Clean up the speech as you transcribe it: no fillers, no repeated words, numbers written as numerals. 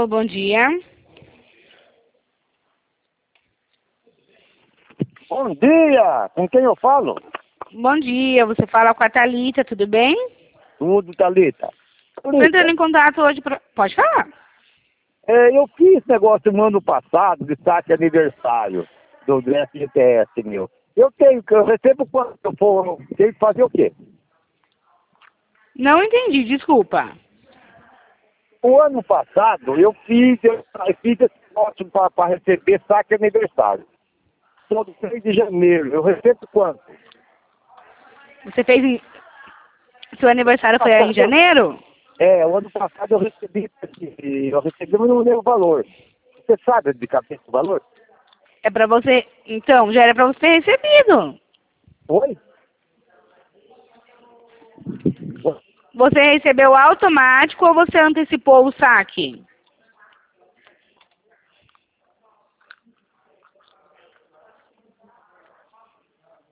Alô, bom dia. Bom dia! Com quem eu falo? Bom dia, você fala com a Thalita, tudo bem? Tudo, Thalita. Estou entrando em contato hoje para... Pode falar. Eu fiz negócio no ano passado de saque aniversário do FGTS meu. Eu recebo quando eu for, tenho que fazer o quê? Não entendi, desculpa. O ano passado eu fiz esse negócio para receber saque aniversário. Todo 3 de janeiro. Eu recebo quanto? Você fez... Seu aniversário foi aí em janeiro? O ano passado eu recebi, mas não lembro o valor. Você sabe de cabeça o valor? É para você... Então, já era para você ter recebido. Oi? Você recebeu automático ou você antecipou o saque?